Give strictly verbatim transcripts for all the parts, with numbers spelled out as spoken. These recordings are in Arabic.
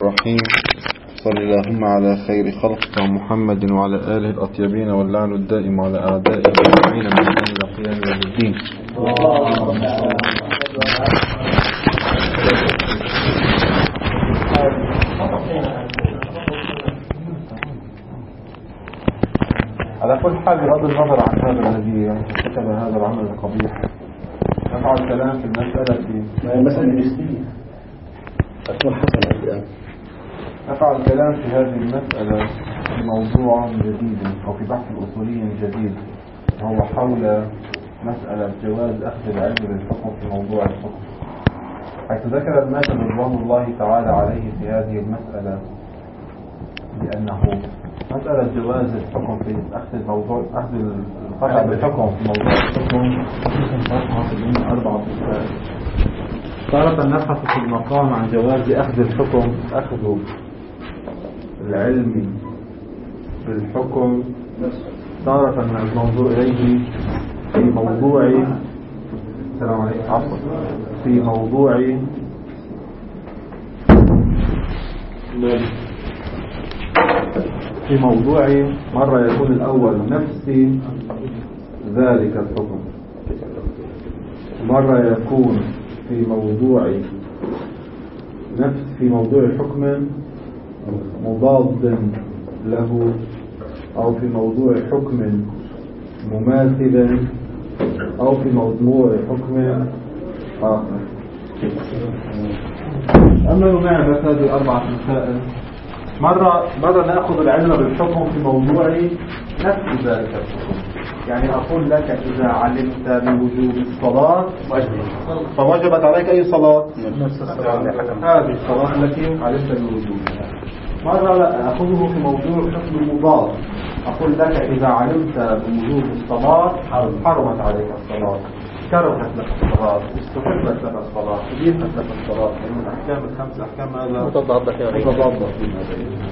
الرحيم. صل اللهم على خير خلقك محمد وعلى آله الأطيبين واللعن الدائم على أعدائه أجمعين من يوم القيامة يوم الدين. على كل حال بغض النظر عن هذا الذي ارتكب هذا العمل القبيح، نفع الكلام في المسألة في مسألة نسبية تكون حسنة الآن. نفع الكلام في هذه المسألة في موضوع جديد أو في بحث أصولي جديد، وهو حول مسألة جواز أخذ العلم للحكم في موضوع الحكم، حيث ذكر المالك رضوان الله تعالى عليه في هذه المسألة بأنه مسألة جواز الحكم في أخذ الموضوع أخذ القطع بالحكم في موضوع الحكم أربعة مسائل. تارة نبحث في المقام عن جواز أخذ الحكم أخذ العلم بالحكم، تارة الموضوع إليه في موضوع السلام عليكم عفوا في موضوع في موضوع مرة يكون الأول نفس ذلك الحكم، مرة يكون في موضوع نفس في موضوع حكم مضاد له، أو في موضوع حكم مماثل، أو في موضوع حكم آخر. أما نماذج هذه الأربعة مسائل، مرة مرة نأخذ العلم بالحكم في موضوع نفس ذلك الحكم، يعني أقول لك إذا علمت بوجوب الصلاة فوجبت عليك أي صلاة؟ هذه الصلاة التي علمت بوجوبها. مرة لا أخذه في موضوع حكم مضاد، أقول لك إذا علمت بوجوب الصلاة حرمت عليك الصلاة، كرهت لك الصلاة، استحبت لك الصلاة، أبيحت لك الصلاة، لأن الأحكام الخمس أحكام هذا متضادة متضادة فيما بينها.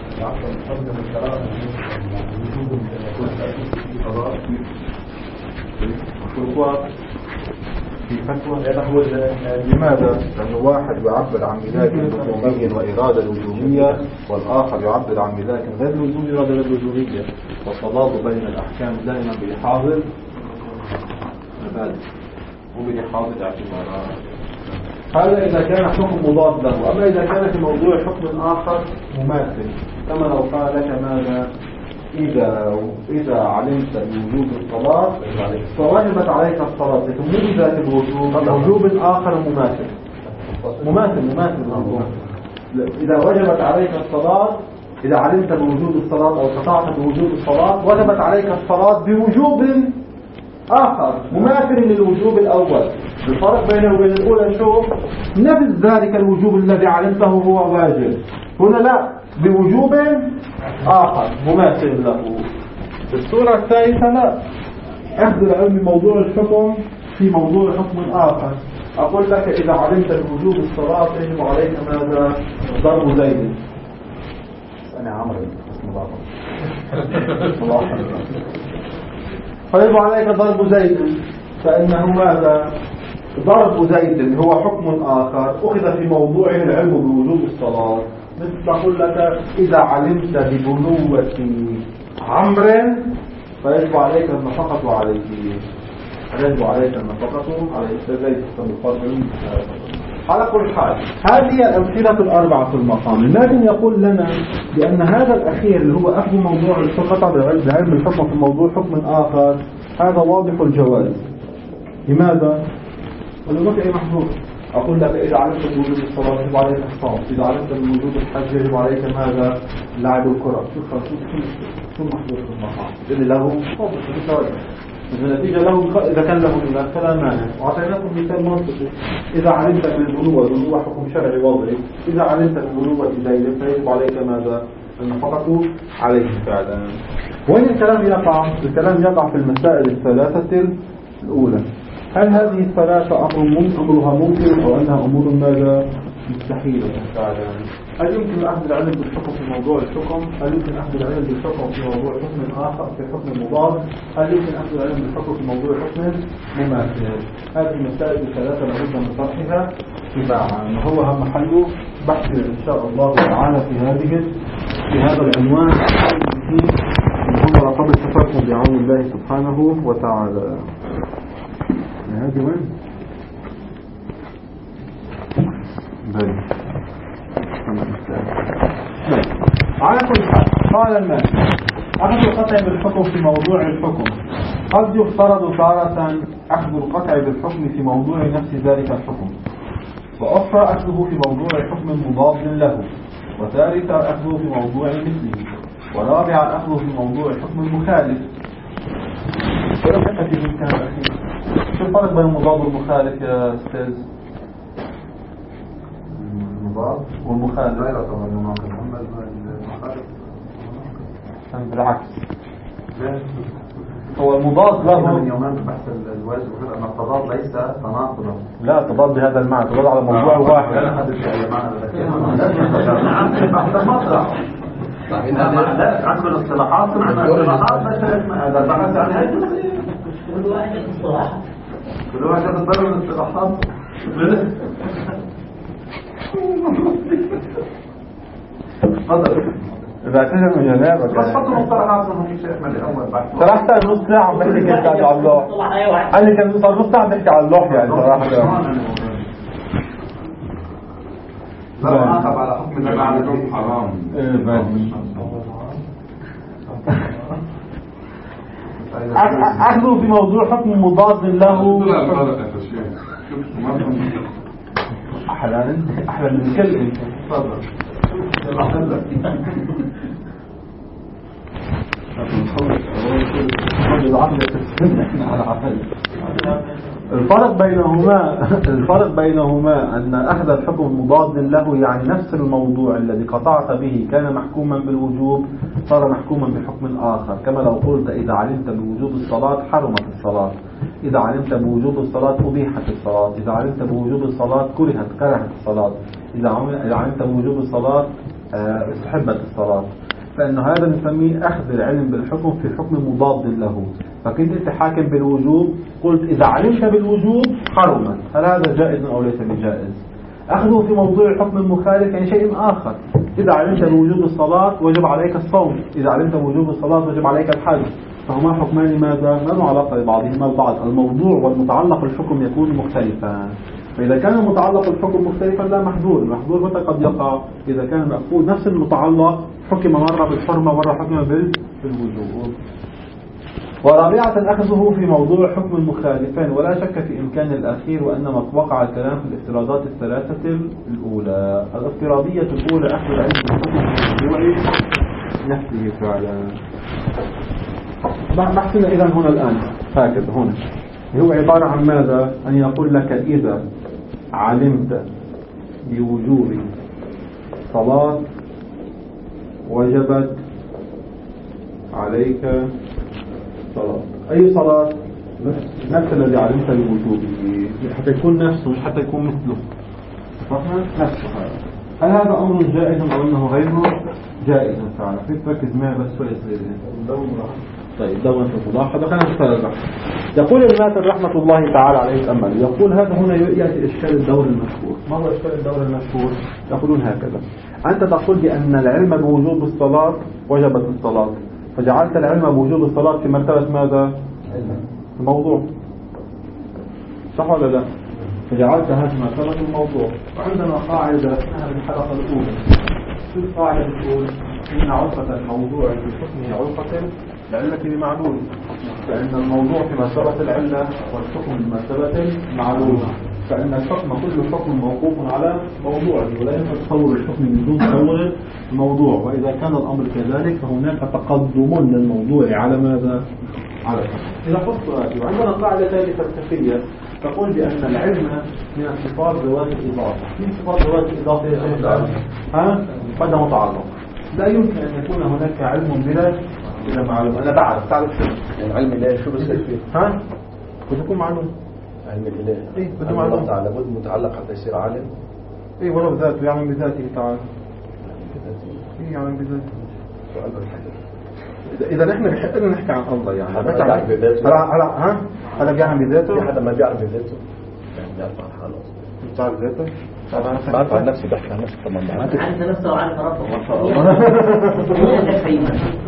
في فتوى لماذا؟ لأن واحد يعبر عن ملاك لزومي وإرادة لزومية، والآخر يعبر عن ملاك غير لزومي وإرادة لزومية، والتضاد بين الأحكام دائما بحاضر مبادئ وبحاضر اعتبارات. هذا إذا كان حكم مضاد له. أما إذا كان في موضوع حكم آخر مماثل، كما لو قال لك ماذا إذا إذا علمت بوجوب الصلاة فوجبت عليك الصلاة، لكن مو بذات الوجوب، وجوب آخر مماثل مماثل مماثل إذا وجبت عليك الصلاة، إذا علمت بوجوب الصلاة أو قطعت بوجوب الصلاة وجبت عليك الصلاة بوجوب آخر مماثل للوجوب الأول. الفرق بينه وبين الأولى شو؟ نفس ذلك الوجوب الذي علمته هو واجب، هنا لا، بوجوب آخر مماثل له. الصورة الثالثة لا، أخذ العلم موضوع الحكم في موضوع حكم آخر. أقول لك إذا علمت بوجوب الصلاة يجب عليك ماذا؟ ضرب زيد. أنا عمري فيجب عليك ضرب زيد، فإنه ماذا؟ ضرب زيد هو حكم آخر أخذ في موضوع العلم بوجوب الصلاة. مثل أقول لك إذا علمت ببنوة عمر فيجب عليك النفقة عليه، يجب عليك النفقة عليه زيد. على كل حال هذه الأمثلة الأربعة في المقام. لكن يقول لنا بأن هذا الأخير اللي هو أخذ موضوع الفقط بعلم الحكم في موضوع حكم آخر هذا واضح الجواز. لماذا؟ ولو أي محظور. أقول لك إذا علمت بوجود الصلاة يجب عليك الصوم، إذا علمت بوجود الحج يجب عليك ماذا؟ لعب الكرة. شوف شو محظور في المقام اللي له فضل النتيجة له إذا كان له مثال فلا مانع. وأعطيناكم مثال منطقي، إذا علمت بالبنوة، بنوة حكم شرعي وضعي، إذا علمت بالبنوة زيد فيجب عليك ماذا؟ النفقة عليه فعلا. وين الكلام يقع؟ الكلام يقع في المسائل الثلاثة الأولى. هل هذه الثلاثة أمر ممكن أمرها ممكن أو أنها أمور ماذا؟ مستحيلة فعلا. هل يمكن أخذ العلم بالحكم في موضوع الحكم؟ هل يمكن أخذ العلم بالحكم في موضوع حكم آخر في حكم مضاد؟ هل يمكن أخذ العلم بالحكم في موضوع حكم مماثل؟ هذه المسائل الثلاثة لابد من طرحها تباعا، وهو محل بحث إن شاء الله تعالى في هذه في هذا العنوان هنا رقم التفاهم بعون الله سبحانه وتعالى. هذه وين؟ بل على كل حال قال المال أخذ القطع بالحكم في موضوع الحكم قد يفترض تارة أخذ القطع بالحكم في موضوع نفس ذلك الحكم، وأخرى أخذه في موضوع حكم مضاد له، وثالثا أخذه في موضوع مثله، ورابعا أخذه في موضوع حكم مخالف. شو الفرق بين المضاد والمخالف يا أستاذ؟ المضاد والمخالف لا يعتبر مناقض، أما المخالف بالعكس. هو المضاد له من يومين بحث الواجب وكذا أن التضاد ليس تناقضا. لا تضاد بهذا المعنى، تضاد على موضوع واحد. لا نحدث أي معنى لكن بحث المطلع لا عن الاصطلاحات عن الاصطلاحات مثلا هذا بحث عن هذه كل واحد اصطلاحات كل واحد يتضرر من الاصطلاحات. تفضل إذا اعتذر من جنابك بس حطوا مصطلحات منهم في شيء من الأول بعد صراحة نص ساعة بحكي كنت على اللوح. قال لي كان صار نص ساعة بحكي على اللوح يعني صراحة. لا نعاقب على حكم المعلوم حرام. أخذوا في موضوع حكم مضاد له. أحلى أحلى من الكل. تفضل. الفرق بينهما الفرق بينهما أن أخذ الحكم مضاد له يعني نفس الموضوع الذي قطعت به كان محكوما بالوجوب صار محكوما بحكم آخر، كما لو قلت إذا علمت بوجوب الصلاة حرمت الصلاة، إذا علمت بوجوب الصلاة أبيحت الصلاة، إذا علمت بوجوب الصلاة كرهت كرهت الصلاة، إذا علمت بوجوب الصلاة استحبت الصلاة. فإن هذا نسميه أخذ العلم بالحكم في حكم مضاد له. فكنت أنت حاكم بالوجوب قلت إذا علمت بالوجوب حرمت، هل هذا جائز أو ليس بجائز؟ أخذه في موضوع الحكم المخالف يعني شيء آخر. إذا علمت بوجوب الصلاة وجب عليك الصوم، إذا علمت بوجوب الصلاة وجب عليك الحج، فهما حكمان ماذا؟ ما له علاقة ببعضهما البعض. الموضوع والمتعلق الحكم يكون مختلفا. فإذا كان متعلق الحكم مختلفا لا محذور، المحذور متى قد يقع؟ إذا كان مأخوذ نفس المتعلق حكم مرة بالحرمة مرة حكم بالوجوب. ورابعة أخذه في موضوع حكم المخالفين، ولا شك في إمكان الأخير، وأنما وقع الكلام في الافتراضات الثلاثة الأولى. الافتراضية الأولى أخذ العلم بالحكم في موضوع نفسه فعلا. بحثنا إذا هنا الآن هكذا هنا هو عبارة عن ماذا؟ أن يقول لك إذا علمت بوجوب صلاة وجبت عليك صلاة. أي صلاة؟ نفس الذي علمت بوجوبه، حتى يكون نفسه مش حتى يكون مثله. فهمت؟ نفسه هذا. هل هذا أمر جائز أو أنه غيره جائز فعلا؟ فيك تركز معي بس شوية صغيرة. طيب دورة الملاحظة خلينا نشتغل. يقول الماتر رحمة الله تعالى عليه الأمل، يقول هذا هنا يأتي إشكال الدور المشهور. ما هو إشكال الدور المشهور؟ يقولون هكذا: أنت تقول بأن العلم بوجوب الصلاة وجبت الصلاة، فجعلت العلم بوجوب الصلاة في مرتبة ماذا؟ الموضوع، صح ولا لا؟ فجعلت هذه مرتبة الموضوع. وعندنا قاعدة اسمها الحلقة الأولى. شو القاعدة بتقول؟ إن عرفة الموضوع بحكمه عرفة العلة بمعلول، فإن الموضوع في مرتبة العلة والحكم في مرتبة المعلومة، فإن الحكم كل حكم موقوف على موضوعه، ولا يمكن تصور الحكم من دون تصور الموضوع. وإذا كان الأمر كذلك فهناك تقدم للموضوع على ماذا؟ على الحكم. إذا قلت سؤالي، وعندنا قاعدة ثالثة فلسفية تقول بأن العلم من الصفات ذوات الإضافة. من صفات ذوات الإضافة يا شيخ؟ ها؟ قد متعلق. لا يمكن أن يكون هناك علم بلا بلا معلوم. أنا بعرف تعرف شو يعني علم الله شو بصير فيه؟ ها؟ بده يكون معلوم. علم الله إيه بده معلوم. الله تعالى بده متعلق حتى يصير عالم. إيه ولو بذاته يعمل بذاته تعالى. إيه يعمل بذاته. سؤال بالحقيقة. إذا نحن بحق لنا نحكي عن الله يعني. هذا بيعرف بذاته. هلا هلا ها؟ هلا بيعمل بذاته. في حدا ما بيعرف بذاته؟ يعني بيعرف عن حاله. بتعرف ذاته؟ بعرف عن نفسي بحكي عن نفسي كمان بعرف عن نفسي وعن ربه ما شاء الله.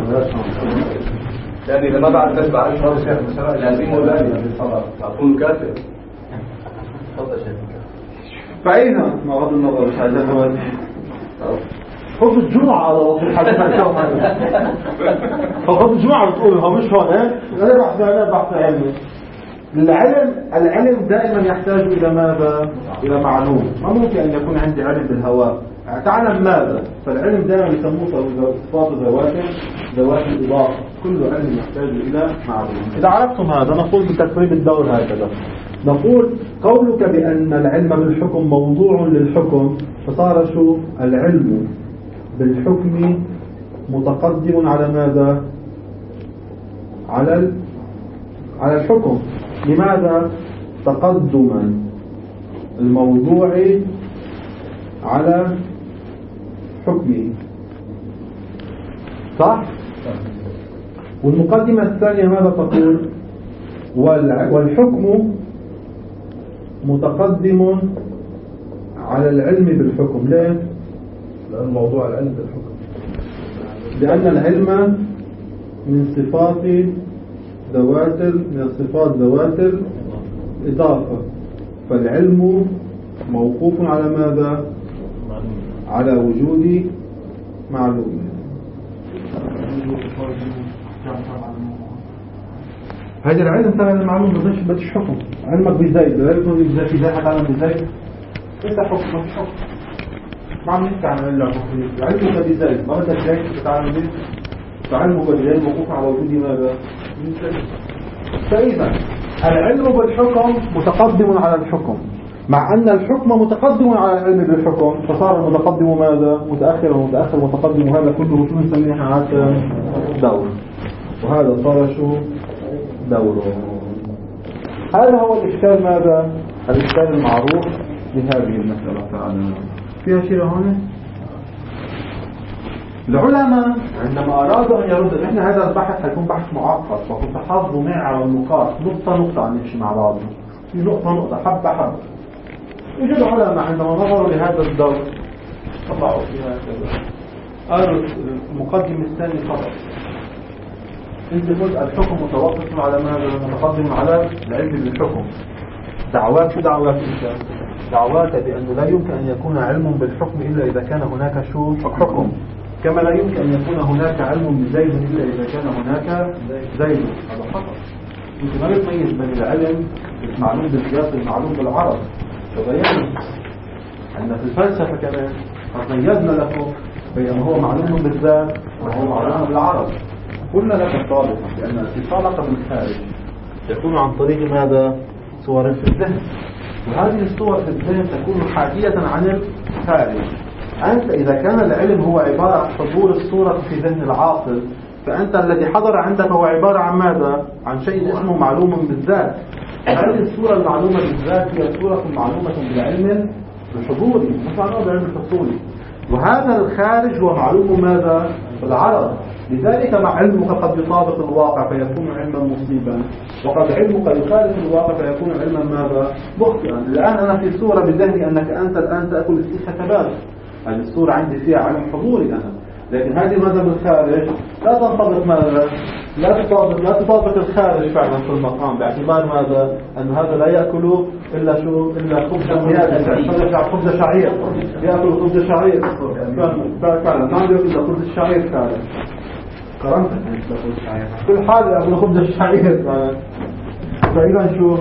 يعني إذا ما بعد ناس بعرف شو الشيخ مثلا لازم ولا بالصلاة أكون كافر. تفضل شيخ. فأين ما غض النظر مش عايزين هو خذ الجمعة على وصف الحديث اليوم هذا. فخذ الجمعة بتقول هو مش هون إيه؟ أنا بحث أنا بحث علمي. العلم العلم دائما يحتاج إلى ماذا؟ إلى معلوم. ما ممكن أن يكون عندي علم بالهواء. تعلم ماذا؟ فالعلم دائما يسموه صفات ذوات ذوات الإضافة. كل علم يحتاج إلى معلوم. إذا عرفتم هذا نقول بتقريب الدور هكذا. نقول قولك بأن العلم بالحكم موضوع للحكم فصار شو العلم بالحكم متقدم على ماذا؟ على على الحكم. لماذا؟ تقدما الموضوع على حكمه. صح؟ والمقدمة الثانية ماذا تقول؟ والحكم متقدم على العلم بالحكم. ليه؟ لأن موضوع العلم بالحكم لأن العلم من صفات ذوات من صفات ذوات الإضافة. فالعلم موقوف على ماذا؟ على وجود معلوم. هذا العلم تبع المعلوم بدش بدش حكم. علمك بزيد علمك بزيد في زي حتعلم بزيد انت حكم مش حكم. ما عم نحكي عن الا حكم. علمك بزيد ما بدك زيد تتعلم به. فعلمك بزيد موقوف على وجود ماذا؟ فإذا العلم بالحكم متقدم على الحكم مع أن الحكم متقدم على العلم بالحكم فصار المتقدم ماذا؟ متأخر ومتأخر متقدم. وهذا كله شو نسميه عادة دور. وهذا صار شو دوره. هذا هو الإشكال ماذا؟ الإشكال المعروف لهذه المسألة. تعالى فيها شيء هون. العلماء عندما أرادوا أن يردوا نحن هذا البحث حيكون بحث معقد فكنت حافظوا معي على النقاط نقطة نقطة عم نمشي مع بعض في نقطة نقطة حبة حبة. وجد علماء عندما نظروا لهذا الدور طلعوا فيها كذا قالوا المقدم الثاني خطأ. انت قلت الحكم متوقف على ماذا؟ متقدم على العلم بالحكم. دعوات شو دعوات انت؟ دعوات بأنه لا يمكن أن يكون علم بالحكم إلا إذا كان هناك شو حكم. كما لا يمكن أن يكون هناك علم بزيد إلا إذا كان هناك زيد. هذا خطأ. انت ما بتميز بين العلم المعلوم بالقياس المعلوم بالعرض. تبينوا أن في الفلسفة كمان ميزنا لكم بين هو معلوم بالذات وهو معلوم بالعرض. قلنا لك سابقا بأن الاتصال بالخارج يكون عن طريق ماذا؟ صور في الذهن. وهذه الصور في الذهن تكون حاكية عن الخارج. أنت إذا كان العلم هو عبارة عن حضور الصورة في ذهن العاقل فأنت الذي حضر عندك هو عبارة عن ماذا؟ عن شيء اسمه معلوم بالذات. هذه الصورة المعلومة بالذات هي صورة معلومة بالعلم الحضوري مش معلومة بالعلم الحصولي. وهذا الخارج هو معلوم ماذا؟ بالعرض. لذلك مع علمك قد يطابق الواقع فيكون علما مصيبا وقد علمك يخالف الواقع فيكون علما ماذا؟ مخطئا. الآن أنا في صورة بذهني أنك أنت الآن تأكل السيخة كباب. هذه الصورة عندي فيها علم حضوري أنا. لكن هذه ماذا بالخارج؟ لا تنطبق ماذا؟ لا تطابق لا تطابق الخارج فعلا في المقام باعتبار ماذا؟ أن هذا لا يأكل إلا شو؟ إلا خبز خبز شعير. يأكل خبز شعير فعلا ما عنده إلا خبز الشعير فعلا. قرنت كل حال يأكل خبز الشعير فعلا. فإذا شو؟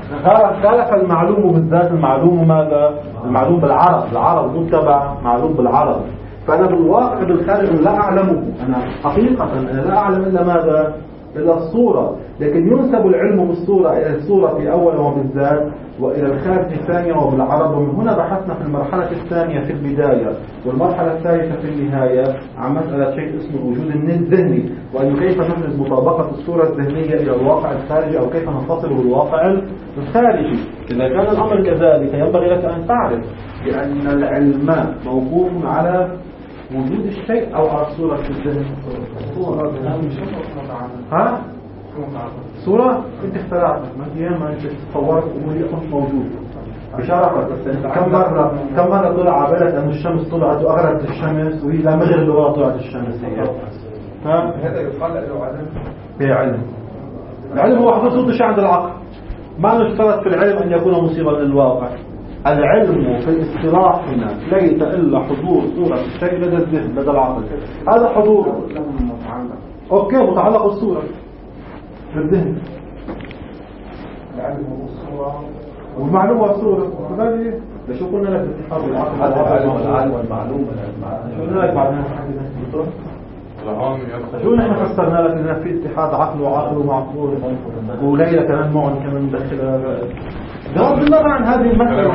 خالف المعلوم بالذات المعلوم ماذا؟ المعلوم بالعرض. العرض متبع معلوم بالعرض. فأنا بالواقع بالخارج لا أعلمه. أنا حقيقة أنا لا أعلم إلا ماذا؟ إلا الصورة. لكن ينسب العلم بالصورة إلى الصورة في أول وبالذات وإلى الخارج الثانية وبالعرض. ومن هنا بحثنا في المرحلة الثانية في البداية والمرحلة الثالثة في النهاية عن مسألة شيء اسمه الوجود الذهني وأنه كيف نفرز مطابقة الصورة الذهنية إلى الواقع الخارجي أو كيف نتصل بالواقع الخارجي. إذا كان الأمر كذلك ينبغي لك أن تعرف بأن العلم موقوف على وجود الشيء أو على الصورة في الذهن. صورة ها؟ صورة انت اخترعتها ما هي ما انت تصورت وهي مش موجود. بشرفك. كم مرة كم مرة طلع على بالك أن الشمس طلعت وأغربت الشمس وهي لا مغرب ولا طلعت الشمس هي. هذا يقال له علم. في علم. العلم هو حدوث صوت الشيء عند العقل. ما نشترط في العلم أن يكون مصيبا للواقع. العلم في اصطلاحنا ليس إلا حضور صورة الشيء لدى الذهن لدى العقل. هذا حضور أوكي متعلق بالصورة في الذهن. العلم والصورة والمعلومة والصورة. فبالي لشو قلنا لك اتحاد العقل العلم والمعلومة. شو قلنا لك بعدين شو نحن فسرنا لك إن في اتحاد عقل وعقل ومعقول وليلة كمان معن كمان داخل بغض النظر عن هذه المسألة.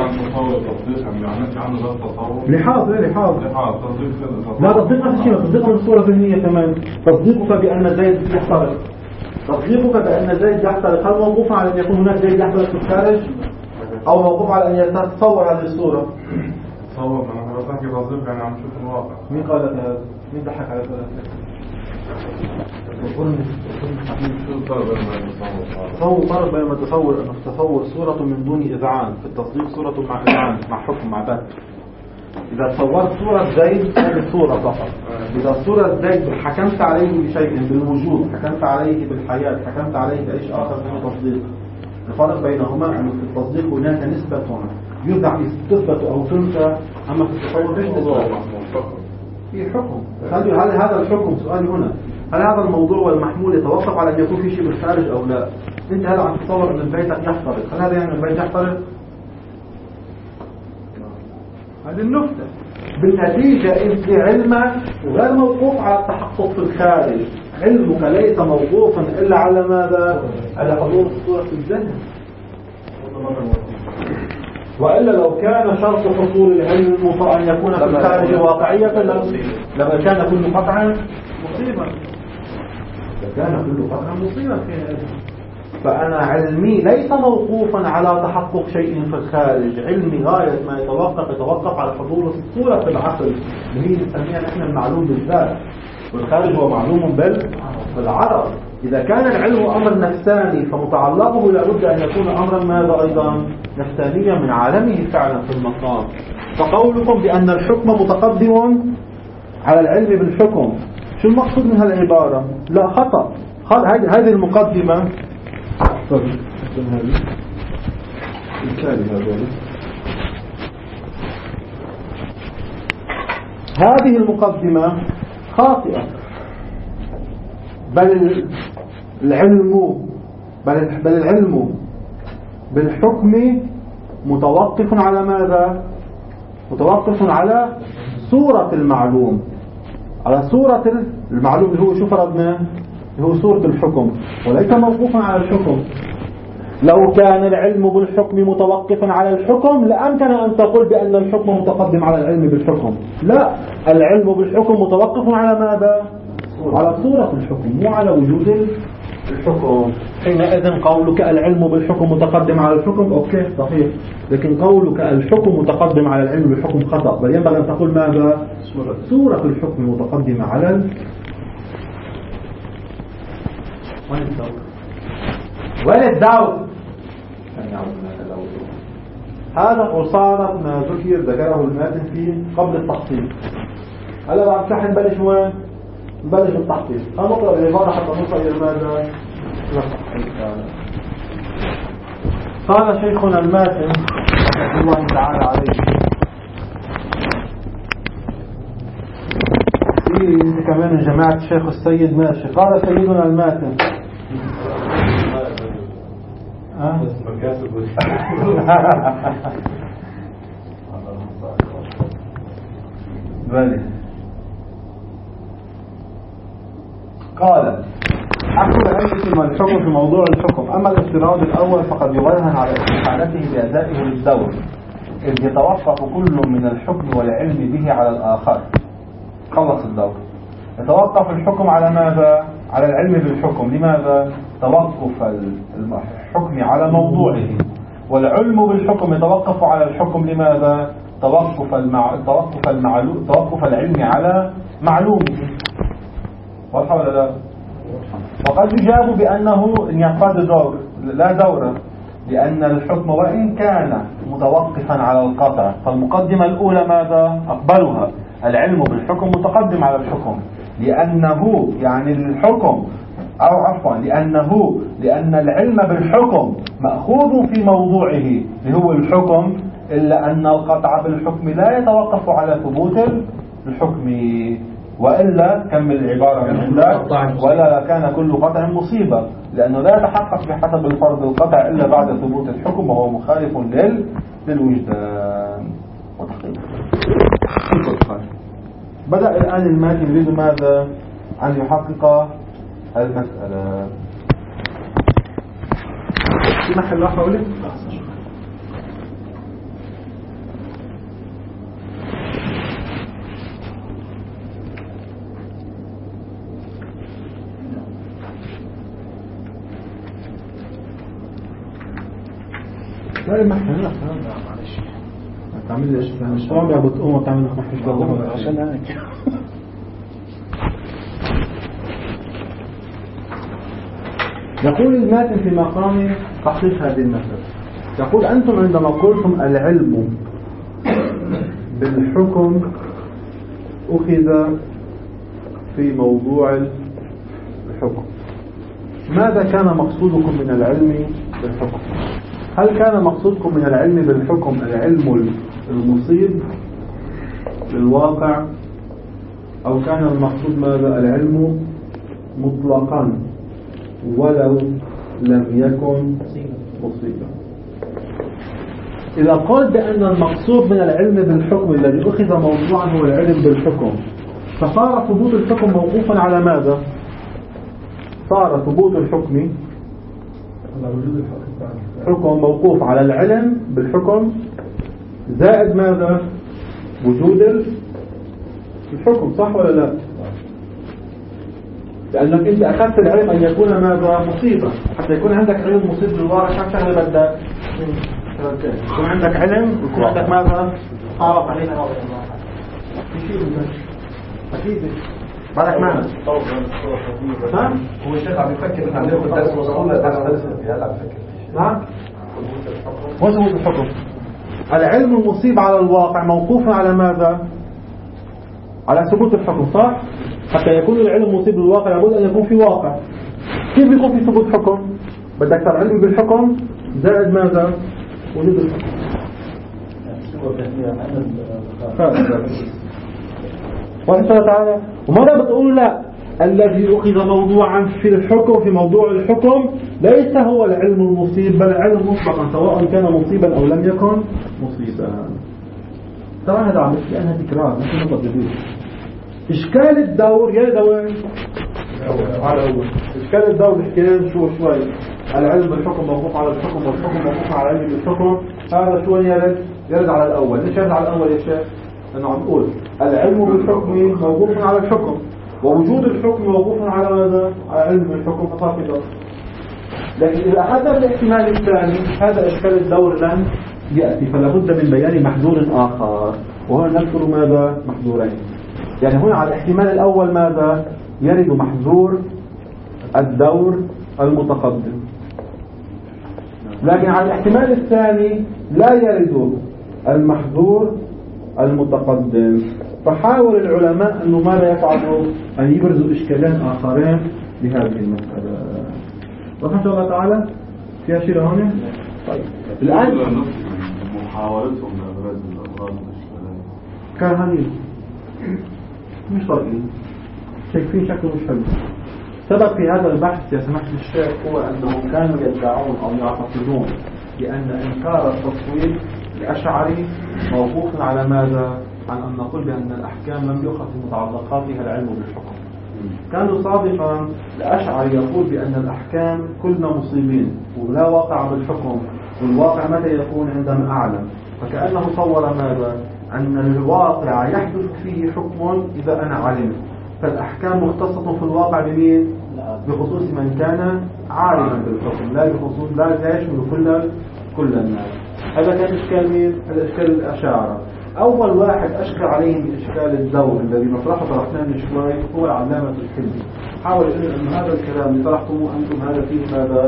لحاظ ايه لحاظ لا تصديق نفس الشيء. تصديق من الصورة الذهنية كمان. تصديقك بأن زيد يحترق. تصديقك بأن زيد يحترق هل موقوف على أن يكون هناك زيد يحترق في الخارج أو موقوف على أن يتصور هذه الصورة؟ تصور أنا بس أحكي تصديق يعني عم شوف الواقع. مين قال لك هذا؟ مين ضحك على ذلك؟ تصور فرق بين التصور أنه تصور صورة من دون إذعان. في التصديق صورة مع إذعان مع حكم مع بات. إذا تصورت صورة زيد هذه الصورة فقط. إذا صورة زيد حكمت عليه بشيء بالوجود، حكمت عليه بالحياة، حكمت عليه بأي شيء آخر من التصديق. الفرق بينهما أن في التصديق هناك نسبة يدعى تثبت أو تنسى. أما في التصور فيش نسبة في حكم. هل هذا الحكم سؤالي هنا هل هذا الموضوع والمحمول يتوقف على أن يكون في شيء بالخارج أو لا؟ أنت هل عم تتصور أن البيت يحترق؟ هل هذا يعني البيت يحترق؟ هذه النكتة. بالنتيجة أنت علمك غير موقوف على التحقق في الخارج. علمك ليس موقوفا إلا على ماذا؟ على حضور الصورة في الذهن. وإلا لو كان شرط حصول العلم أن يكون في الخارج واقعية لما كان كل قطعا مصيبا. كان كل قطعا مصيبا في هذا. فأنا علمي ليس موقوفا على تحقق شيء في الخارج. علمي غاية ما يتوقف يتوقف على حضور الصورة في العقل اللي هي نسميها نحن المعلوم بالذات. والخارج هو معلوم بالعرض. إذا كان العلم أمر نفساني فمتعلقه لابد أن يكون أمرا ماذا أيضا نفسانيا من عالمه فعلا في المقام. فقولكم بأن الحكم متقدم على العلم بالحكم شو المقصود من هالعبارة؟ لا خطأ. هذه المقدمة هذه المقدمة خاطئة. بل العلم بل بل العلم بالحكم متوقف على ماذا؟ متوقف على صورة المعلوم. على صورة المعلوم اللي هو شو فرضنا؟ اللي هو صورة الحكم وليس موقوفا على الحكم. لو كان العلم بالحكم متوقفا على الحكم لأمكن أن تقول بأن الحكم متقدم على العلم بالحكم. لا، العلم بالحكم متوقف على ماذا؟ على صورة الحكم مو على وجود الحكم. حينئذ قولك العلم بالحكم متقدم على الحكم أوكي صحيح، لكن قولك الحكم متقدم على العلم بالحكم خطأ. بل ينبغي أن تقول ماذا؟ صورة الحكم متقدمة على ال... وين الدور؟ وين الدور؟ هذا قصارى ما ذكر ذكره الماتن فيه قبل التحصيل. هلا بعد شحن بلش وين؟ نبلش بالتحقيق. هنقرأ العبارة حتى نصل إلى ماذا؟ قال شيخنا الماتن رحمه الله تعالى عليه في كمان جماعة الشيخ السيد ماشي. قال سيدنا الماتن ها؟ بالي قال أقول عندكم الحكم في موضوع الحكم. أما الافتراض الأول فقد يبرهن على استحالته بأدائه للدور، إذ يتوقف كل من الحكم والعلم به على الآخر. خلص الدور. يتوقف الحكم على ماذا؟ على العلم بالحكم. لماذا؟ توقف الحكم على موضوعه، والعلم بالحكم يتوقف على الحكم. لماذا؟ توقف المع... توقف المعلوم توقف العلم على معلومه. واضح ولا لا؟ وقد يجاب بأنه ينقض دور لا دورة، لأن الحكم وإن كان متوقفا على القطع فالمقدمة الأولى ماذا؟ أقبلها، العلم بالحكم متقدم على الحكم، لأنه يعني الحكم أو عفوا لأنه لأن العلم بالحكم مأخوذ في موضوعه اللي هو الحكم، إلا أن القطع بالحكم لا يتوقف على ثبوت الحكم، وإلا كمل العبارة من عندك، ولا كان كل قطع مصيبة، لأنه لا يتحقق بحسب الفرض القطع إلا بعد ثبوت الحكم، وهو مخالف لل... للوجدان وتحقيق. بدأ الآن الماتن يريد ماذا؟ أن يحقق المسألة. في محل راح أقول لك؟ لا المحل لا معلش تعمل لي ايش؟ مش طبعا يا بتقوم تعمل لك محل والله عشان هيك. يقول الماتن في مقام تحقيق هذه المسألة، يقول أنتم عندما قلتم العلم بالحكم أخذ في موضوع الحكم، ماذا كان مقصودكم من العلم بالحكم؟ هل كان مقصودكم من العلم بالحكم العلم المصيب للواقع، أو كان المقصود ماذا؟ العلم مطلقا ولو لم يكن مصيبا؟ إذا قلت بأن المقصود من العلم بالحكم الذي أخذ موضوعا هو العلم بالحكم، فصار ثبوت الحكم موقوفا على ماذا؟ صار ثبوت الحكم على وجود الحكم موقوف على العلم بالحكم زائد ماذا؟ وجود الحكم، صح ولا لا؟ لأنك أنت أخذت العلم أن يكون ماذا؟ مصيبة، حتى يكون عندك علم مصيب للواقع كم شغلة بدك؟ يكون عندك علم ويكون عندك ماذا؟ آه علينا أكيد بعدك معنا ها؟ هو الشيخ عم يفكر عم ياخذ درس وصلنا درس هلا عم يفكر نعم وثبوت الحكم. العلم المصيب على الواقع موقوف على ماذا؟ على ثبوت الحكم، صح؟ حتى يكون العلم مصيب للواقع لابد أن يكون في واقع. كيف يكون في ثبوت حكم؟ بدك ترى علم بالحكم زائد ماذا؟ وجود الحكم. وإن تعالى وماذا بتقول؟ لا، الذي أخذ موضوعا في الحكم في موضوع الحكم ليس هو العلم المصيب، بل العلم مطلقا سواء كان مصيبا أو لم يكن مصيبا. طبعا هذا عم يحكي عنها تكرار مش نقطة جديدة. إشكال الدور يا دوين على أول إشكال الدور حكينا شو شوي العلم بالحكم موقوف على الحكم والحكم موقوف على العلم بالحكم، هذا شوي يرد يرد على الأول. ليش يرد على الأول يا شيخ؟ لأنه عم نقول العلم بالحكم موقوف على الحكم ووجود الحكم موقوف على ماذا؟ على علم الحكم، فصار في دور. لكن إذا أخذنا الاحتمال الثاني هذا إشكال الدور لن يأتي، فلا بد من بيان محذور آخر، وهنا نذكر ماذا؟ محذورين. يعني هنا على الاحتمال الأول ماذا؟ يرد محذور الدور المتقدم، لكن على الاحتمال الثاني لا يرد المحذور المتقدم. فحاول العلماء أنه ماذا يفعلوا؟ أن يبرزوا إشكالين آخرين لهذه المسألة. رحمة الله تعالى فيها شيء هنا؟ طيب الآن محاولتهم لأبراز الأمراض والإشكالات كان هني مش طريقين شايفين شكله مش حلو. سبب في هذا البحث يا سماحة الشيخ هو أنهم كانوا يدعون أو يعتقدون بأن إنكار التصوير الأشعري موقوف على ماذا؟ عن أن نقول بأن الأحكام لم يؤخذ في متعلقاتها العلم بالحكم. كانوا صادقا الأشعري يقول بأن الأحكام كلنا مصيبين ولا واقع بالحكم، والواقع متى يكون عندما أعلم، فكأنه صور ماذا؟ أن الواقع يحدث فيه حكم إذا أنا علمت، فالأحكام مختصة في الواقع بمين؟ بخصوص من كان عالما بالحكم، لا بخصوص لا يشمل كل كل الناس. هذا كان إشكال مين؟ هذا إشكال الأشاعرة. أول واحد أشكل عليه بإشكال الدور الذي نطرحه طرحناه من شوي هو العلامة الحلمي. حاول أن هذا الكلام اللي طرحتموه أنتم هذا فيه ماذا؟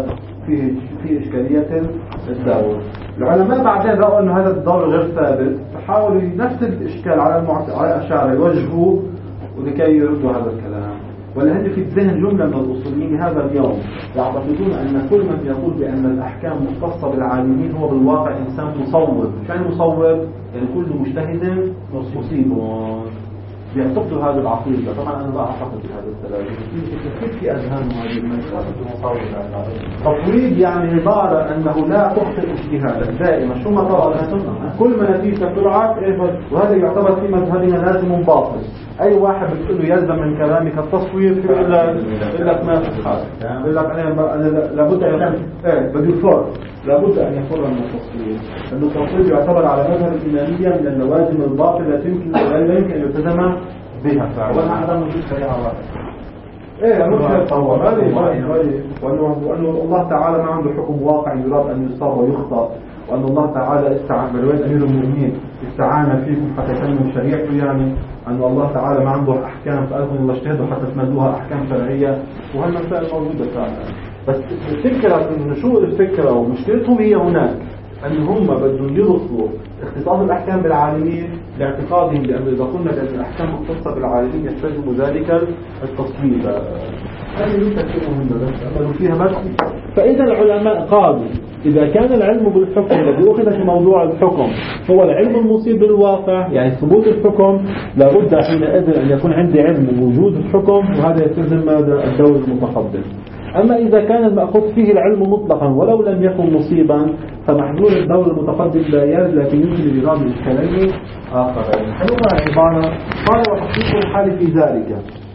في في إشكالية الدور. العلماء بعدين رأوا أن هذا الدور غير ثابت، فحاولوا نفس الإشكال على المعت... على الأشاعرة يوجهوا ولكي يردوا هذا الكلام. ولهذا في الذهن جملة من الأصوليين هذا اليوم يعتقدون أن كل من يقول بأن الأحكام مختصة بالعالمين هو بالواقع إنسان مصوب. شو مصوب؟ يعني كل مجتهد مصيب. بيعتقدوا هذه العقيدة. طبعا أنا لا أعتقد بهذا السلام. كيف في أذهانهم هذه المسألة؟ تفويض يعني عبارة أنه لا تخطئ اجتهادا دائما. شو ما طلع كل ما نتيجة طلعت، وهذا يعتبر في مذهبنا لازم باطل. أي واحد بتقول له يلزم من كلامك التصوير يقول لك ما في حال، يقول لك أنا أنا لابد أن إيه بدي فور لابد أن يفر من التصوير، لأن التصوير يعتبر على مذهب الإمامية من اللوازم الباطلة التي يمكن لا يمكن أن يلتزم بها. وأنا هذا موجود شريعة واحدة. إيه مش يتصور هذه وأنه وأنه الله تعالى ما عنده حكم واقع يراد أن يصاب ويخطأ، وأن الله تعالى استعان برواية أمير المؤمنين استعان فيكم حتى تنموا شريعته، يعني أن الله تعالى ما عنده أحكام فألكم الله اجتهدوا حتى تمدوها أحكام شرعية، وهالمسائل موجودة فعلا. بس الفكرة إنه شو الفكرة ومشكلتهم هي هناك أن هم بدهم يرفضوا اختصاص الأحكام بالعالمين لاعتقادهم بأن إذا قلنا بأن الأحكام مختصة بالعالمين يستلزم ذلك التصويب. هذه ليست شيء مهم بس أملوا فيها بس. فإذا العلماء قالوا إذا كان العلم بالحكم الذي أخذ في موضوع الحكم هو العلم المصيب بالواقع، يعني ثبوت الحكم، لابد حينئذ أن يكون عندي علم بوجود الحكم، وهذا يستلزم ماذا؟ الدور المتقدم. أما إذا كان المأخوذ فيه العلم مطلقا ولو لم يكن مصيبا فمحذور الدور المتقدم لا يرد، لكن يمكن لإيراد الإشكالين آخرين. حلوة عبارة قال وتحقيق الحال في ذلك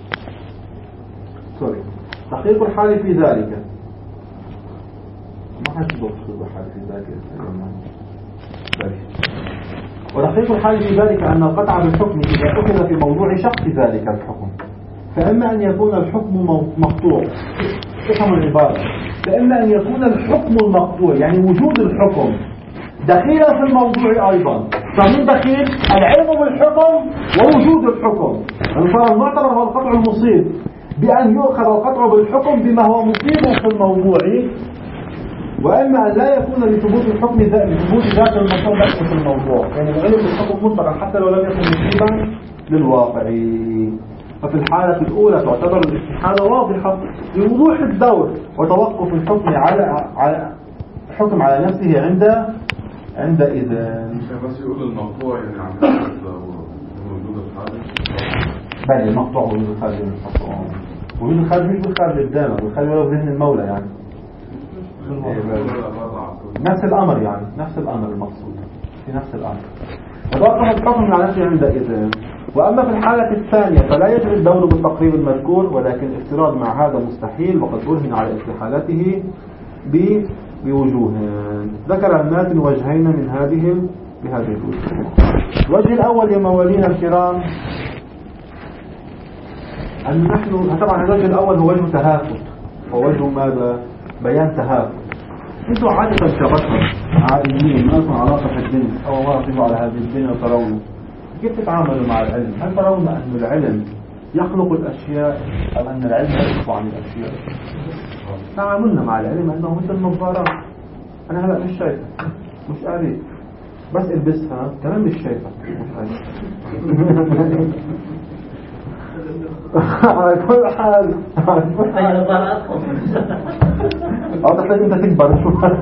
سوري تحقيق الحال في ذلك ما حد يضبط الحال في ذلك وتحقيق الحال في ذلك أن القطع بالحكم إذا أخذ في موضوع شخص ذلك الحكم، فإما أن يكون الحكم مقطوع، افهم العبارة، فإما أن يكون الحكم المقطوع يعني وجود الحكم دخيلا في الموضوع أيضا، فمن دخيل العلم بالحكم ووجود الحكم، فصار المعتبر هو القطع المصيب بأن يؤخذ القطع بالحكم بما هو مصيب في الموضوع، وإما أن لا يكون لثبوت الحكم لثبوت ذات المصيب بس في الموضوع، يعني العلم بالحكم مطلقا حتى لو لم يكن مصيبا للواقع. ففي الحالة الأولى تعتبر الاستحالة واضحة لوضوح الدور وتوقف الحكم على على الحكم على نفسه عند عند إذن. بس يقول المقطوع يعني عن وجود الخارج. بل المقطوع وجود الخارج من المقطوع. وجود الخارج مش بالخارج الدائم، بالخارج هو ذهن المولى يعني. نفس الأمر يعني نفس الأمر المقصود في نفس الأمر. وتوقف الحكم على نفسه عند إذن. وأما في الحالة الثانية فلا يجري الدور بالتقريب المذكور، ولكن الافتراض مع هذا مستحيل، وقد برهن على استحالته بوجوه. ذكر الماتن وجهين من هذه بهذه الوجوه. الوجه الأول يا موالينا الكرام أن نحن طبعا الوجه الأول هو وجه تهافت، ووجه ماذا؟ بيان تهافت. انتوا عادة كبشر عاديين ما لكم علاقة في الدين أو واقفوا على هذه الدنيا وترون كيف تتعاملوا مع العلم؟ هل ترون أن العلم يخلق الأشياء أو أن العلم يخلق عن الأشياء؟ تعاملنا مع العلم أنه مثل النظارات. أنا هلأ مش شايفة مش قاري بس البسها كمان مش شايفة مش قاري. على كل حال أو تحتاج أنت تكبر شوي.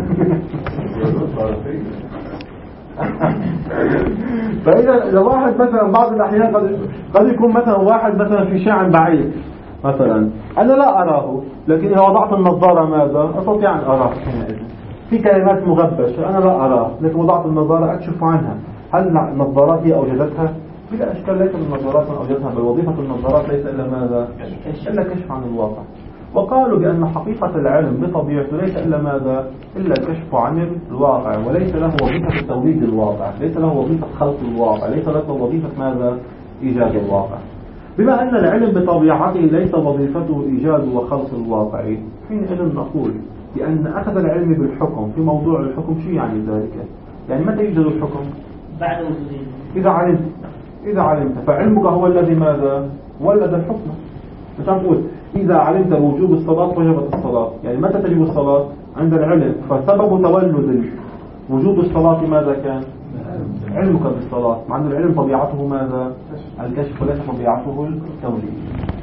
فإذا إذا واحد مثلا بعض الأحيان قد قد يكون مثلا واحد مثلا في شيء بعيد مثلا أنا لا أراه، لكن إذا وضعت النظارة ماذا أستطيع أن أراه. في كلمات مغبشة أنا لا أراه، لكن وضعت النظارة أكشف عنها. هل النظارات هي أوجدتها؟ بلا أشكال ليس النظارات من أوجدتها، بل وظيفة النظارات ليس إلا ماذا؟ إلا كشف عن الواقع. وقالوا بأن حقيقة العلم بطبيعته ليس إلا ماذا؟ إلا الكشف عن الواقع، وليس له وظيفة توليد الواقع، ليس له وظيفة خلق الواقع، ليس له وظيفة ماذا؟ إيجاد الواقع. بما أن العلم بطبيعته ليس وظيفته إيجاد وخلق الواقع، حينئذ نقول بأن أخذ العلم بالحكم في موضوع الحكم شو يعني ذلك؟ يعني متى يوجد الحكم؟ بعد وجوده. إذا علمت إذا علمت فعلمك هو الذي ماذا؟ ولد الحكم. مثلا نقول إذا علمت بوجوب الصلاة وجبت الصلاة، يعني متى تجب الصلاة؟ عند العلم. فسبب تولد وجوب الصلاة ماذا كان؟ علمك بالصلاة، مع أن العلم طبيعته ماذا؟ الكشف وليس طبيعته التوليد.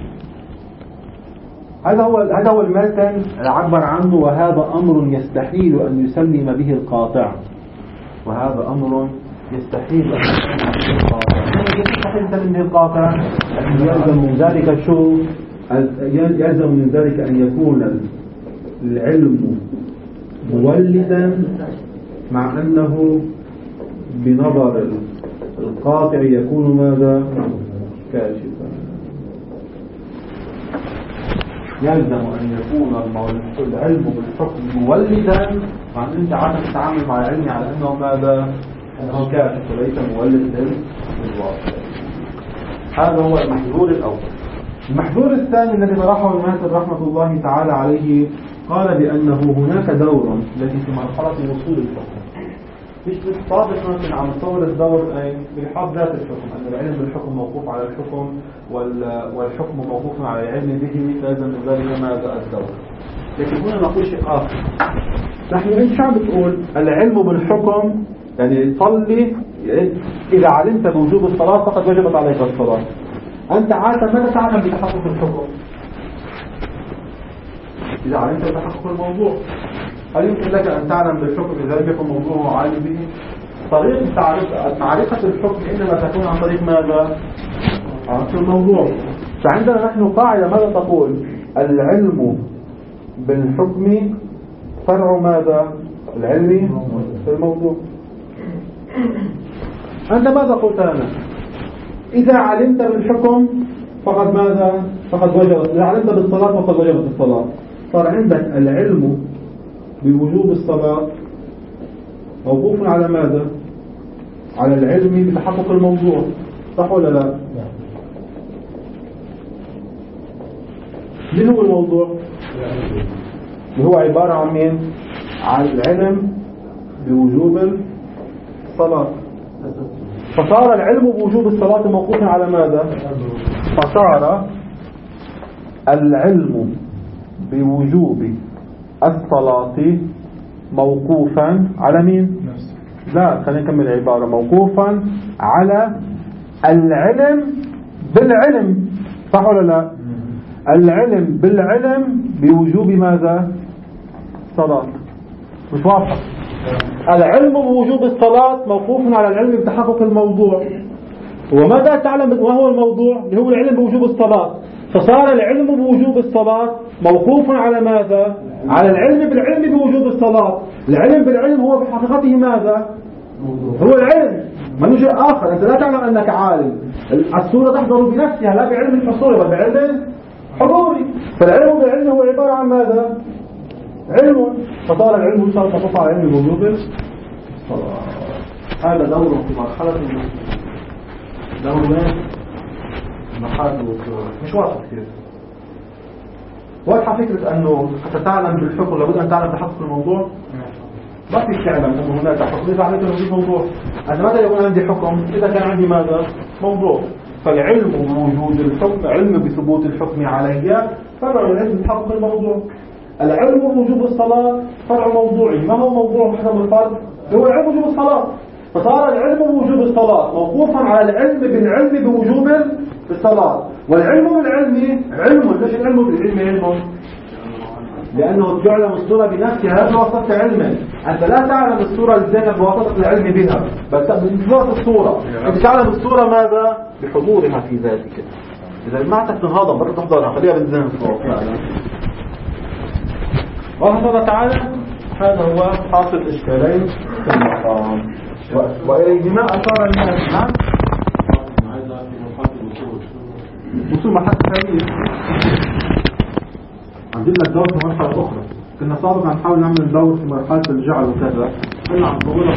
هذا هو هذا هو المتن عبر عنه، وهذا أمر يستحيل أن يسلم به القاطع، وهذا أمر يستحيل أن يسلم به القاطع. يستحيل يسلم به القاطع، يلزم من ذلك شو؟ يلزم من ذلك أن يكون العلم مولدا، مع أنه بنظر القاطع يكون ماذا؟ كاشفا. يلزم أن يكون العلم بالحكم مولدا، مع أن أنت عادة تتعامل مع العلم على أنه ماذا؟ أنه كاشف وليس مولد للواقع. هذا هو المحذور الأول. المحذور الثاني الذي طرحه الماثر رحمة الله تعالى عليه، قال بأنه هناك دور الذي في مرحلة وصول الحكم. مش بالطابق ممكن عم تصور الدور بحب ذات الحكم، أن العلم بالحكم موقوف على الحكم والحكم موقوف على العلم به، لازم من ذلك ماذا الدور. لكن هنا نقول شيء آخر. نحن إيش عم بتقول؟ العلم بالحكم يعني صلي، إذا علمت بوجوب الصلاة فقد وجبت عليك الصلاة. أنت عادة ماذا تعلم بتحقق الحكم؟ إذا علمت بتحقق الموضوع، هل يمكن لك أن تعلم بالحكم إذا لم يكن موضوعه عالم به؟ طريقة معرفة الحكم إنما تكون عن طريق ماذا؟ عن طريق الموضوع. فعندنا نحن قاعدة ماذا تقول؟ العلم بالحكم فرع ماذا؟ العلم في الموضوع. أنت ماذا قلت لنا؟ إذا علمت بالحكم فقد ماذا؟ فقد وجبت. إذا علمت بالصلاة فقد وجبت الصلاة. صار عندك العلم بوجوب الصلاة موقوف على ماذا؟ على العلم بتحقق الموضوع، صح ولا لا؟ من هو الموضوع؟ اللي هو عبارة عن مين؟ عن العلم بوجوب الصلاة. فصار العلم بوجوب الصلاة موقوفا على ماذا؟ فصار العلم بوجوب الصلاة موقوفا على مين؟ لا، خلينا نكمل العبارة. موقوفا على العلم بالعلم، صح ولا لا؟ العلم بالعلم بوجوب ماذا؟ الصلاة. مش واضح؟ العلم بوجوب الصلاة موقوف على العلم بتحقق الموضوع. وماذا تعلم وهو الموضوع؟ اللي هو العلم بوجوب الصلاة. فصار العلم بوجوب الصلاة موقوف على ماذا؟ على العلم بالعلم بوجوب الصلاة. العلم بالعلم هو بحقيقته ماذا؟ هو العلم، ما شيء آخر. أنت لا تعلم أنك عالم، الصورة تحضر بنفسها لا بعلم الحصول بل بعلم حضوري. فالعلم بالعلم هو عبارة عن ماذا؟ علم. فصار العلم يصار موقوف على العلم بوجوب الصلاة. هذا دور في مرحلة دور وين؟ مرحلة الوصول. مش واضح كثير. واضحة فكرة أنه حتى تعلم بالحكم لابد أن تعلم بحقق الموضوع. ما في تعلم أنه هناك حكم إذا علمت أنه موضوع. أنا ماذا يكون عندي حكم إذا كان عندي ماذا؟ موضوع. فالعلم بوجود الحكم، علم بثبوت الحكم علي، فرع العلم بحقق الموضوع. العلم بوجوب الصلاة فرع موضوعي. ما هو موضوع حسب الفرد؟ هو العلم بوجوب الصلاة. فصار العلم بوجوب الصلاة موقوفا على العلم بالعلم بوجوب الصلاة. والعلم بالعلم علم. ليش العلم بالعلم علم؟ لأنه تعلم الصورة بنفسها، هذا وصفت علما. أنت لا تعلم الصورة الزينة بواسطة العلم بها، بل بواسطة الصورة. أنت تعلم الصورة ماذا؟ بحضورها في ذاتك. إذا ما تنهضم برضه تحضرها، خليها بالذهن الصورة. والله تعالى هذا هو حاصل إشكالين في المقام، وإليهما أشار الناس. نعم. وصول مرحلة ثانية. عندنا الدور في مرحلة أخرى. كنا سابقا نحاول نعمل دور في مرحلة الجعل وكذا. كنا عم نقولها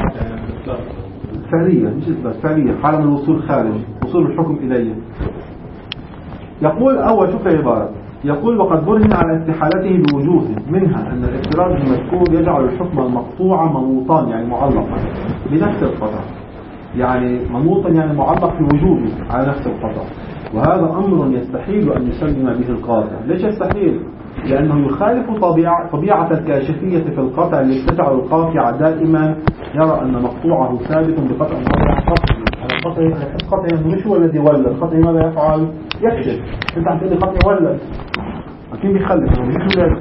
فعلية، مش إثبات، فعلية، حالة من الوصول خارج، وصول الحكم إليه. يقول أول، شوف العبارة، يقول وقد برهن على استحالته بوجوه، منها أن الافتراض المذكور يجعل الحكم المقطوع منوطا يعني معلقا بنفس القطع، يعني منوطا يعني معلق في وجوده على نفس القطع. وهذا أمر يستحيل أن يسلم به القاطع. ليش يستحيل؟ لأنه يخالف طبيعة, طبيعة الكاشفية في القطع اللي تجعل القاطع دائما يرى أن مقطوعه ثابت بقطع موضع قطعه. القطع القطع مش هو الذي ولد، القطع ماذا يفعل؟ يكشف. أنت عم تقول لي قطع ولد، أكيد بيخلف هو مش ولد.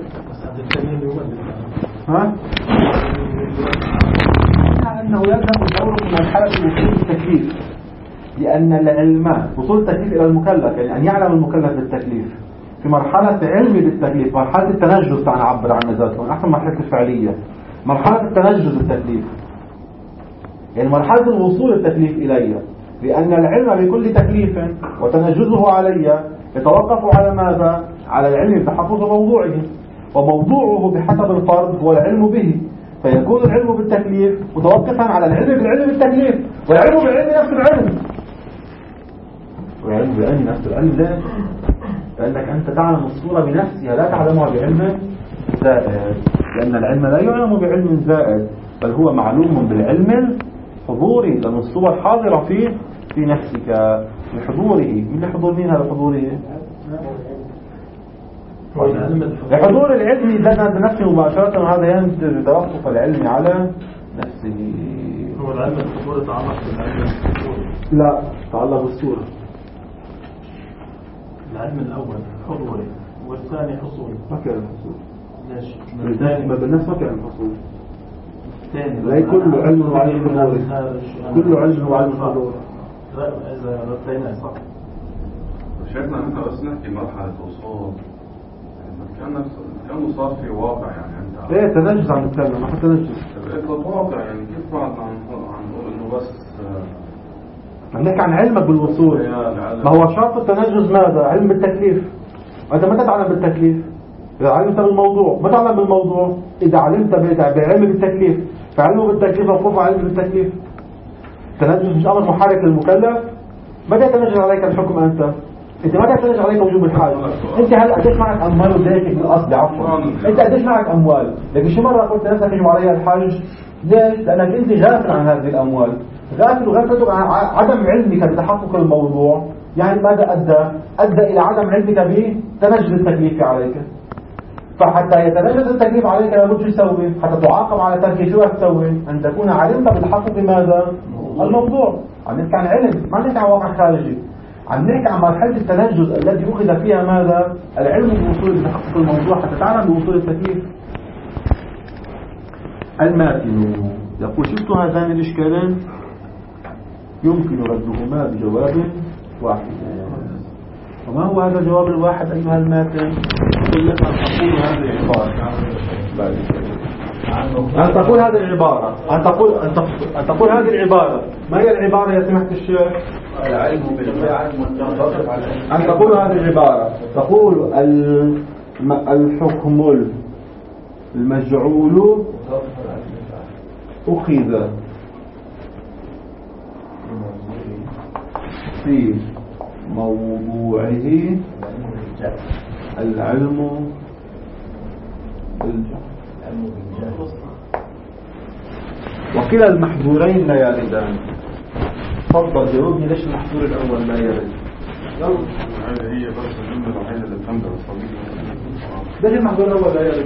ها؟ أنه يذهب دوره في مرحلة وصول التكليف، لأن العلم وصول التكليف إلى المكلف، يعني أن يعلم المكلف بالتكليف في مرحلة علم بالتكليف، مرحلة التنجز تعال نعبر عن ذاته، أحسن مرحلة الفعلية، مرحلة التنجز بالتكليف، يعني مرحلة الوصول التكليف إلي، لأن العلم بكل تكليف وتنجزه علي يتوقف على ماذا؟ على العلم بتحفظ موضوعه، وموضوعه بحسب الفرد هو العلم به، فيكون العلم بالتكليف متوقفا على العلم بالعلم بالتكليف، والعلم بالعلم نفس العلم، والعلم بالعلم نفس العلم. لا، لأنك أنت تعلم الصورة بنفسها لا تعلمها بعلم زائد، لأن العلم لا يعلم بعلم زائد، بل هو معلوم بالعلم الحضوري، لأن الصور حاضرة في في نفسك لحضوره. من لحضور مين هذا حضوره؟ لحضور العلم لنا بنفسه مباشرة، وهذا ينتج توقف العلم على نفسه. هو العلم الحضوري يتعلق بالعلم الحضوري؟ لا، يتعلق بالصورة. العلم الأول حضوري والثاني حصولي. ما كان الحصول. ليش؟ الثاني ما بالناس ما كان الحصول. الثاني لا، كله علم وعلم حضوري، كله علم وعلم حضوري. لا، إذا رتينا صح. شايفنا أنت بس نحكي مرحلة وصول، كأنك كأنه صار في واقع، يعني أنت إيه تنجز عن الكلمة، ما حتنجز. بقيت واقع، يعني كيف بعد عن عن نقول إنه بس عم نحكي عن علمك بالوصول. ما هو شرط التنجز ماذا؟ علم بالتكليف. أنت متى تعلم بالتكليف؟ إذا علمت بالموضوع. ما تعلم بالموضوع إذا علمت بعلم بالتكليف، فعلمه بالتكليف وقف علم بالتكليف. التنجز مش أمر محرك للمكلف. متى يتنجز عليك الحكم أنت؟ انت ما تحتاج عليك وجوب الحاج. انت هلا قديش معك اموال ودايتك بالقصد عفوا، انت قديش معك اموال؟ لكن شو مره قلت لنفسك يجب عليها الحج؟ ليش؟ لانك انت غافل عن هذه الاموال، غافل وغافلتك عن عدم علمك بتحقق الموضوع. يعني ماذا ادى؟ ادى الى عدم علمك بتنجز التكليف عليك. فحتى يتنجز التكليف عليك لابد شو تسوي؟ حتى تعاقب على ترك شو تسوي؟ ان تكون علمت بالحق بماذا؟ الموضوع. عم نحكي عن علم، ما نحكي عن واقع خارجي. عم نحكي عن مرحلة التنجز الذي أخذ فيها ماذا؟ العلم بوصول لتحقق الموضوع حتى تعلم بوصول التكليف. الماتن يقول شفت هذان الإشكالين يمكن ردهما بجواب واحد. وما هو هذا الجواب الواحد أيها الماتن؟ يقول لك أن تقول هذه العبارة، أن تقول هذه العبارة، أن تقول أن تقول, أن تقول هذه العبارة. ما هي العبارة يا سماحة الشيخ؟ العلم بالعلم والتنظر على أن تقول هذه العبارة، تقول الحكم المجعول أخذ في موضوعه العلم بالجهل، وكلا المحظورين لا يردان. تفضل جاوبني ليش المحظور الأول لا يرد؟ هذه هي بس الجملة الوحيدة اللي بتنبه الصديق. ليش المحظور الأول لا يرد؟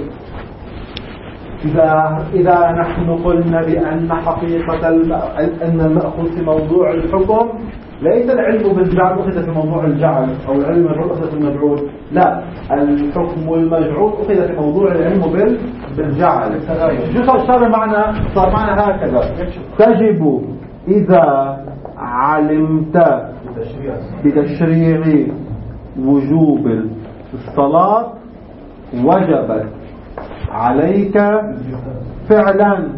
إذا إذا نحن قلنا بأن حقيقة أن المأخوذ في موضوع الحكم ليس العلم بالجعل أخذ في موضوع الجعل أو العلم المجعول أخذ في المجعول، لا، الحكم المجعول أخذ في موضوع العلم بالجعل. شو صار صار معنا؟ صار معنا هكذا: تجب إذا علمت بتشريع وجوب الصلاة وجبت عليك فعلا.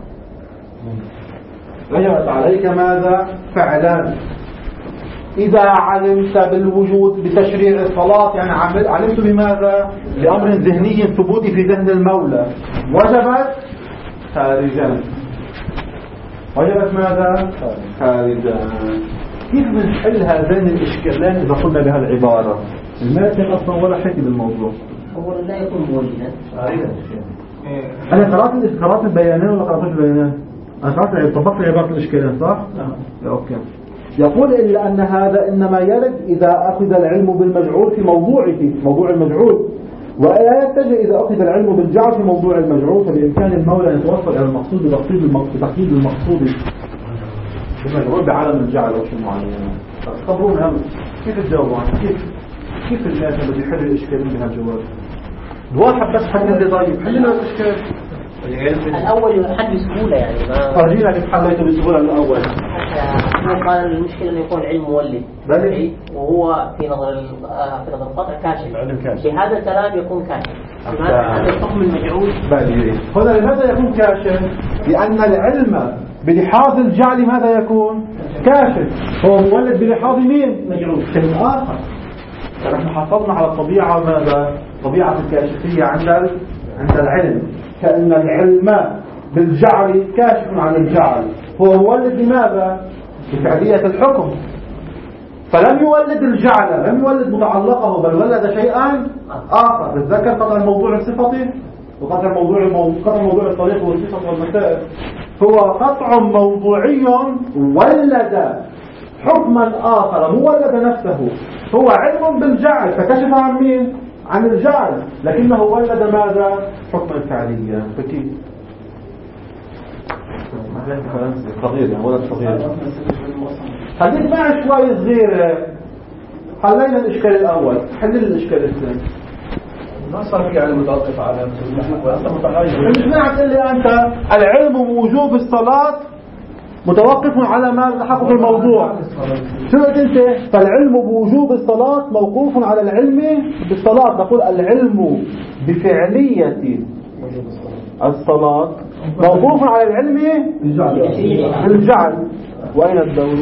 وجبت عليك ماذا؟ فعلا. إذا علمت بالوجود بتشريع الصلاة، يعني علمت بماذا؟ بأمر ذهني ثبوتي في ذهن المولى، وجبت خارجا. وجبت ماذا؟ خارجا. كيف بنحل هذين الإشكالين إذا قلنا بها العبارة؟ الماتن أصلا ولا حكي بالموضوع. أولا لا يكون موجودا. أنا قرأت قرأت البيانات ولا قرأتش البيانات؟ أنا قرأت طبقت عبارة الإشكالين صح؟ نعم. أوكي. يقول إلا أن هذا إنما يرد إذا أخذ العلم بالمجعول في موضوعه في موضوع المجعول، ولا يتجه إذا أخذ العلم بالجعل في موضوع المجعول. فبإمكان المولى أن يتوصل إلى المقصود بتقييد المقصود بالمجعول بعالم الجعل أو شيء معين. خبرونا هم كيف تجاوبوا عنه؟ كيف كيف الناس اللي يحل الإشكالين بهالجواب؟ واحد بس حل لي طيب حل لنا الإشكال. الأول يحل بسهولة يعني ما فرجينا كيف حليته بسهولة الأول. هو قال المشكلة إنه يكون علم مولد بلى وهو في نظر في نظر القطع كاشف. بهذا الكلام يكون كاشف. هذا الحكم المجعول. بلى هنا لماذا يكون كاشف؟ لأن العلم بلحاظ الجعل ماذا يكون؟ كاشف. هو مولد بلحاظ مين؟ مجعول. شيء آخر. نحن حصلنا على الطبيعة ماذا؟ طبيعة الكاشفية عند عند العلم، كأن العلم بالجعل كاشف عن الجعل. هو مولد لماذا؟ بفعلية الحكم، فلم يولد الجعل، لم يولد متعلقه، بل ولد شيئا آخر. تتذكر قطع الموضوع الصفة وقطع الموضوع قطع موضوع الطريق والصفة والمسائل. هو قطع موضوعي ولد حكما آخر، مو ولد نفسه. هو علم بالجعل فكشف عن مين؟ عن الجعل، لكنه ولد ماذا؟ حكما فعليا. فكيف؟ صغير يعني ولد صغير. خليك معي شوي صغير. حلينا الإشكال الأول، حل الإشكال الثاني. ما صار في علم متوقف على وأنت متغير. مش معنى تقول لي أنت العلم بوجوب الصلاة متوقف على ما تحقق الموضوع. شو قلت أنت؟ فالعلم بوجوب الصلاة موقوف على العلم بالصلاة. نقول العلم بفعلية الصلاة موقوف على العلم بالجعل. وأين الدور؟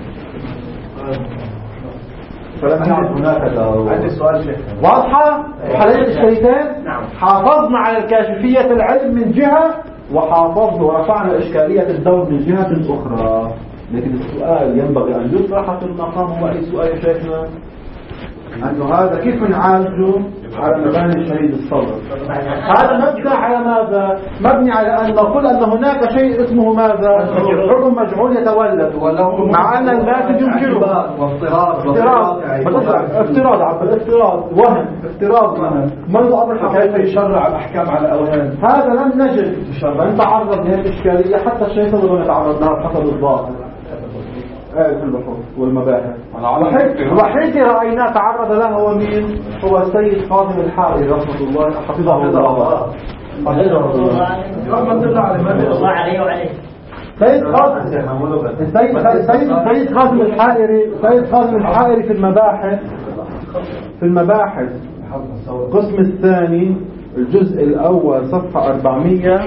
فلم يعد هناك دور. عندي سؤال شيخ. واضحة؟ حلينا الإشكاليتين؟ نعم. حافظنا على الكاشفية العلم من جهة، وحافظنا ورفعنا إشكالية الدور من جهة أخرى. لكن السؤال ينبغي أن يطرح في المقام هو أي سؤال يا شيخنا؟ أنه هذا كيف نعالجه على مباني شهيد الصبر؟ هذا مبني على ماذا؟ مبني على أن نقول أن هناك شيء اسمه ماذا؟ حكم مجعول يتولد، مع أن الناتج يمكنه وافتراض افتراض افتراض عبد افتراض وهم افتراض وهم منذ أمر كيف يشرع الأحكام على أوهام؟ هذا لم نجد لن تعرض لهذه الإشكالية حتى الشيء اللي نتعرض لها حسب الظاهر في البحوث والمباحث. وحيد رأينا تعرض له هو مين؟ هو السيد فاضل الحائري رحمة الله حفظه الله. حفظه الله عليه وعليه. سيد قاسم السيد السيد السيد قاسم الحائري السيد قاسم الحائري في المباحث في المباحث القسم الثاني الجزء الأول صفحة أربعمية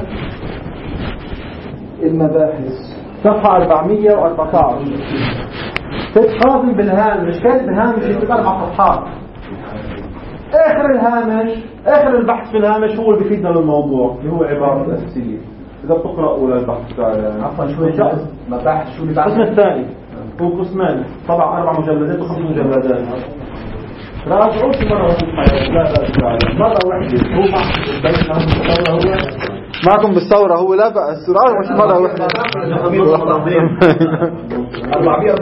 المباحث صفحة أربعمية وأربعة عشر. سيد قاسم بالهامش كاتب هامش في أربع صفحات. آخر الهامش آخر البحث في الهامش هو اللي بيفيدنا للموضوع اللي هو عبارة الأساسية. إذا بتقرأوا للبحث عفوا شو الجزء مباحث شو اللي القسم الثاني هو قسمان طبعا أربع مجلدات وخمس مجلدات. راجعوا في مرة واحدة لا بأس مرة واحدة هو معكم بالثورة هو لا بأس راجعوا مرة واحدة.